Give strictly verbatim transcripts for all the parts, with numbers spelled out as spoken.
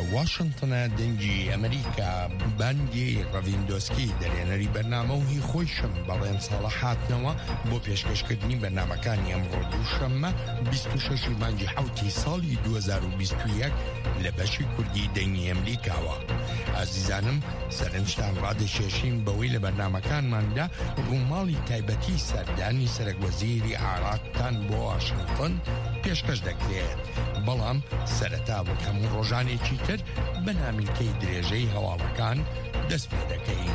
واشنطنە دەنگی ئەمریکا باندی ڕەڤیندۆسکی دەرێنەری بەرنامە و هی خۆیشم بەڵێن ساڵە هاتنەوە بۆ پێشکەشکردنی بەرنامەکانی ئەمڕۆ دووشەممە بیست و شەشی مانگی حوتی ساڵی دوو هەزار و بیست و یەک لە بەشی کوردی دەنگی ئەمریکاوە. ئازیزانم سەرنجتان ڕادەشێشین بەوەی لە بەرنامەکانماندا ڕووماڵی تایبەتی سەردانی سەرۆکوەزیری عێراقتان بۆ واشنگتن پێشکەش دەکرێت. بەڵام سەرەتا بۆ هەموو ڕۆژانێکی تر بە نامیلکەی درێژەی هەواڵەکان دەست پێ دەکەین.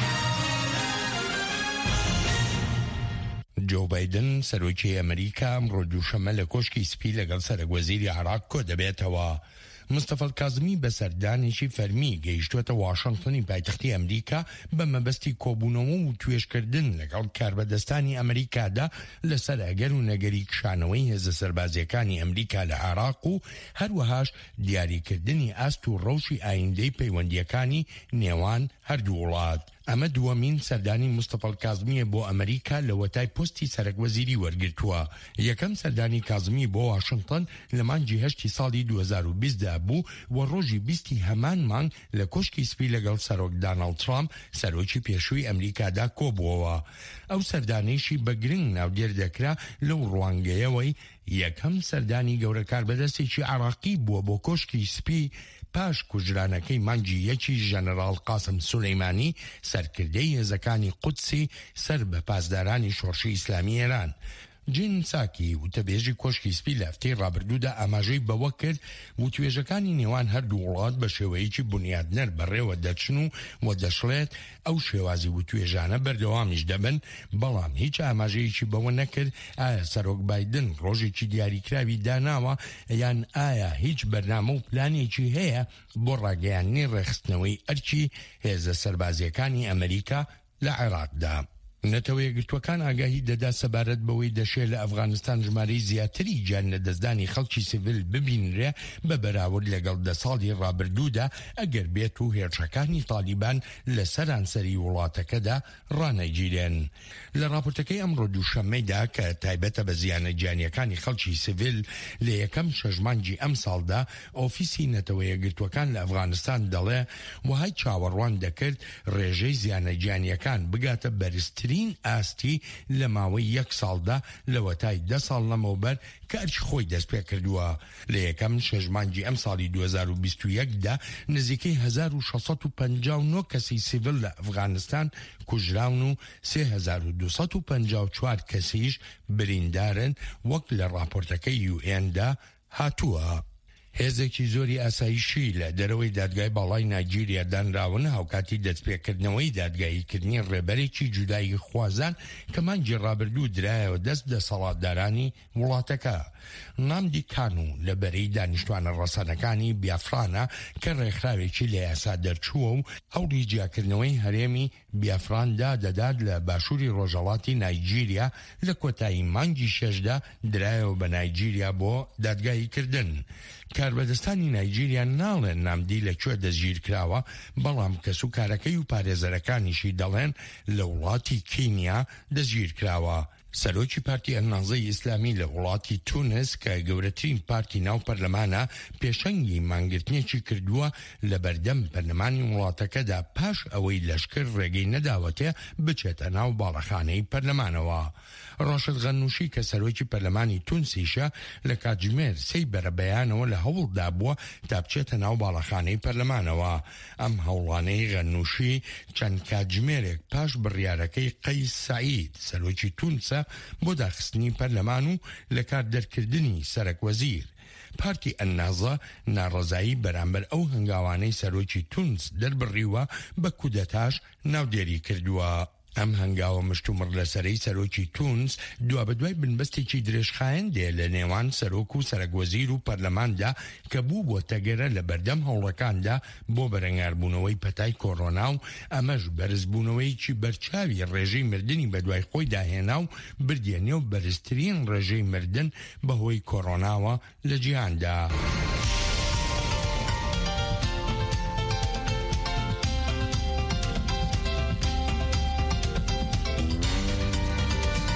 جۆ بایدن سەرۆکی ئەمریکا ئەمڕۆ دووشەممە لە کۆشکی سپی لەگەڵ سەرۆکوەزیری عێراق کۆ دەبێتەوە. مستەفا کازمی بە سەردانێکی فەرمی گەیشتووەتە واشنگتنی پایتەختی ئەمریکا بە مەبەستی کۆبوونەوە و توێژکردن لەگەڵ کاربەدەستانی ئەمریکادا لەسەر ئەگەر و نەگەری کشانەوەی هێزە سەربازیەکانی ئەمریکا لە عێراق و هەروەهاش دیاریکردنی ئاست و ڕەوشی ئایندەی پەیوەندیەکانی نێوان هەردوو وڵات. ئەمە دووەمین سەردانی مستەفا کازمیە بۆ ئەمریکا لە وەتای پۆستی سەرۆکوەزیری وەرگرتووە. یەکەم سەردانی کازمی بۆ واشنگتن لە مانگی هەشتی ساڵی دوو هەزار و بیستدا بوو و ڕۆژی بیستی هەمان مانگ لە کۆشکی سپی لەگەڵ سەرۆک داناڵد ترامپ سەرۆکی پێشووی ئەمریکادا کۆبووەوە. ئەو سەردانەیشی بە گرنگ ناودێر دەکرا لەو ڕوانگەیەوەی یەکەم سەردانی گەورە کاربەدەستێکی عێراقی بووە بۆ کۆشکی سپی پاش کوژرانەکەی مانگی یەکی ژەنەڕاڵ قاسم سولەیمانی سەرکردەی هێزەکانی قودسی سەر بە پاسدارانی شۆڕشی ئیسلامی ئێران. جین ساکی وتەبێژی کۆشکی سپی لە هەفتەی ڕابردوودا ئاماژەی بەوە کرد و توێژەکانی نێوان هەردوو وڵات بە شێوەیەکی بنیادنەر بەڕێوە دەچن و و دەشڵێت ئەو شێوازی و توێژانە بەردەوامیش دەبن. بەڵام هیچ ئاماژەیەکی بەوە نەکرد ئایا سەرۆک بایدن ڕۆژێکی دیاریکراوی داناوە یان ئایا هیچ بەرنامە و پلانێکی هەیە بۆ ڕاگەیاندنی ڕێخستنەوەی ئەرکی هێزە سەربازیەکانی ئەمریکا لە عێراقدا. نەتەوە یەکگرتووەکان ئاگاهی دەدا سەبارەت بەوەی دەشێت لە ئەفغانستان ژمارەی زیاتری گیان لە دەستدانی خەڵکی سیڤیل ببینرێ بە بەراورد لەگەڵ دە ساڵی ڕابردوودا ئەگەر بێت و هێرشەکانی تالیبان لە سەرانسەری وڵاتەکەدا ڕانەگیرێن. لە راپۆرتەکەی ئەمڕۆ دووشەممەیدا کە تایبەتە بە زیانە گیانیەکانی خەڵکی سیڤیل لە یەکەم شەژمانگی ئەم ساڵدا ئۆفیسی نەتەوە یەکگرتووەکان لە ئەفغانستان دەڵێ وهای چاوەڕوان دەکرد ڕێژەی زیانە گیانیەکان بگاتە بەرزترین ئاستی لە ماوەی یەک ساڵدا لە وەتای دە ساڵ لەمەوبەر کە ئەرچ خۆی دەست پێ کردووە. لە یەکەم شەژمانگی ئەم ساڵی دوو هەزار و بیست و یەکدا نزیکەی هەزار و شەشسەد و پەنجا و نۆ کەسی سیڤیل لە ئەفغانستان کوژراون و سێ هەزار و دووسەد و پەنجا و چوار کەسیش بریندارن وەک لە راپۆرتەکەی یو ئێندا هاتووە. هێزێکی زۆری ئاسایشی لە دەرەوەی دادگای باڵای نایجیریا دانراون هاوکاتی دەستپێکردنەوەی دادگاییکردنی ڕێبەرێکی جودایی خوازان کە مانگی ڕابردوو درایەوە دەست دەسەڵاتدارانی وڵاتەکە. نامدی کانو لە بەرەی دانیشتوانە ڕەسەنەکانی بیافرانە کە ڕێکخراوێکی لە یاسا دەرچووە و هەوڵی جیاکردنەوەی هەرێمی بیافراندا دەدات لە باشووری ڕۆژهەڵاتی نایجیریا لە کۆتایی مانگی شەشدا درایەوە بە نایجیریا بۆ دادگاییکردن. کاربەدەستانی نایجیریا ناڵێن نامدی لەکوێ دەستگیر کراوە، بەڵام کەسوکارەکەی و پارێزەرەکانیشی دەڵێن لە وڵاتی کینیا دەستگیر کراوە. سەرۆکی پارتی ئەلنازەی ئیسلامی لە وڵاتی تونس کە گەورەترین پارتی ناو پەرلەمانە پێشەنگی مانگرتنێکی کردووە لە بەردەم پەرلەمانی وڵاتەکەدا پاش ئەوەی لەشکر ڕێگەی نەداوەتێ بچێتە ناو باڵەخانەی پەرلەمانەوە. ڕاشد غەنووشی کە سەرۆکی پەرلەمانی تونسیشە لە کاتژمێر سەی بەرەبەیانەوە لە هەوڵدا بووە تا بچێتە ناو باڵەخانەی پەرلەمانەوە. ئەم هەوڵانەی غەنووشی چەند کاتژمێرێک پاش بڕیارەکەی قەیس سەعید سەرۆکی تونسە بۆ داخستنی پەرلەمان و لە کاردەرکردنی سەرۆکوەزیر. پارتی ئەننازە ناڕەزایی بەرامبەر ئەو هەنگاوانەی سەرۆکی تونس دەربڕیوە بە کودەتاش ناودێری کردووە. ئەم هەنگاوە مشتومڕ لەسەرەی سەرۆکی تونس دوا بە دوای بنبەستێکی درێژخایەن دێ لە نێوان سەرۆک و سەرۆکوەزیر و پەرلەماندا کە بوو بۆ تەگەرە لە بەردەم هەوڵەکاندا بۆ بەرەنگاربوونەوەی پەتای کۆڕۆنا و ئەمەش بەرزبوونەوەیکی بەرچاوی ڕێژەی مردنی بە دوای خۆی داهێنا و بردێنێ و بەرزترین ڕێژەی مردن بەهۆی کۆڕۆناوە لە جیهاندا.